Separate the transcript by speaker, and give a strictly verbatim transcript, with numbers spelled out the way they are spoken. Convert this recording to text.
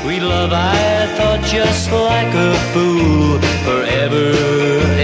Speaker 1: We love, I thought, just like a fool, forever